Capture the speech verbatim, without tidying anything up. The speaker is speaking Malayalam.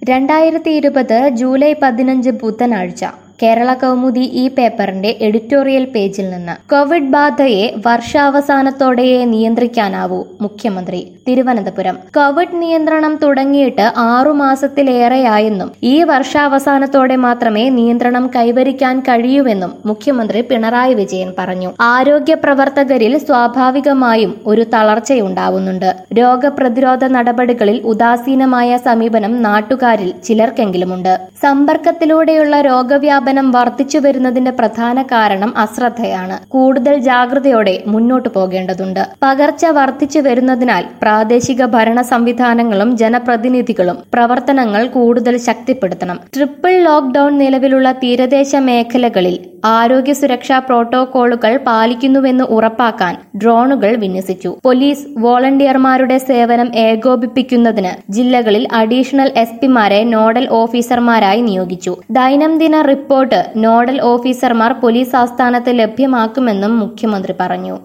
രണ്ടായിരത്തി ഇരുപത് ജൂലൈ പതിനഞ്ച് ബുധനാഴ്ച കേരള കൗമുദി ഈ പേപ്പറിന്റെ എഡിറ്റോറിയൽ പേജിൽ നിന്ന് കോവിഡ് ബാധയെ വർഷാവസാനത്തോടെയേ നിയന്ത്രിക്കാനാവൂ മുഖ്യമന്ത്രി തിരുവനന്തപുരം. കോവിഡ് നിയന്ത്രണം തുടങ്ങിയിട്ട് ആറു മാസത്തിലേറെയായെന്നും ഈ വർഷാവസാനത്തോടെ മാത്രമേ നിയന്ത്രണം കൈവരിക്കാൻ കഴിയൂവെന്നും മുഖ്യമന്ത്രി പിണറായി വിജയൻ പറഞ്ഞു. ആരോഗ്യ പ്രവർത്തകരിൽ സ്വാഭാവികമായും ഒരു തളർച്ചയുണ്ടാവുന്നുണ്ട്. രോഗപ്രതിരോധ നടപടികളിൽ ഉദാസീനമായ സമീപനം നാട്ടുകാരിൽ ചിലർക്കെങ്കിലുമുണ്ട്. സമ്പർക്കത്തിലൂടെയുള്ള രോഗവ്യാപനം വർദ്ധിച്ചു വരുന്നതിന്റെ പ്രധാന കാരണം അശ്രദ്ധയാണ്. കൂടുതൽ ജാഗ്രതയോടെ മുന്നോട്ടു പോകേണ്ടതുണ്ട്. പകർച്ച വർദ്ധിച്ചു വരുന്നതിനാൽ പ്രാദേശിക ഭരണ സംവിധാനങ്ങളും ജനപ്രതിനിധികളും പ്രവർത്തനങ്ങൾ കൂടുതൽ ശക്തിപ്പെടുത്തണം. ട്രിപ്പിൾ ലോക്ക്ഡൌൺ നിലവിലുള്ള തീരദേശ മേഖലകളിൽ ആരോഗ്യ സുരക്ഷാ പ്രോട്ടോകോളുകൾ പാലിക്കുന്നുവെന്ന് ഉറപ്പാക്കാൻ ഡ്രോണുകൾ വിന്യസിച്ചു. പോലീസ് വോളണ്ടിയർമാരുടെ സേവനം ഏകോപിപ്പിക്കുന്നതിന് ജില്ലകളിൽ അഡീഷണൽ എസ് പിമാരെ നോഡൽ ഓഫീസർമാരായി നിയോഗിച്ചു. ദൈനംദിന റിപ്പോർട്ട് നോഡൽ ഓഫീസർമാർ പോലീസ് ആസ്ഥാനത്ത് ലഭ്യമാക്കുമെന്നും മുഖ്യമന്ത്രി പറഞ്ഞു.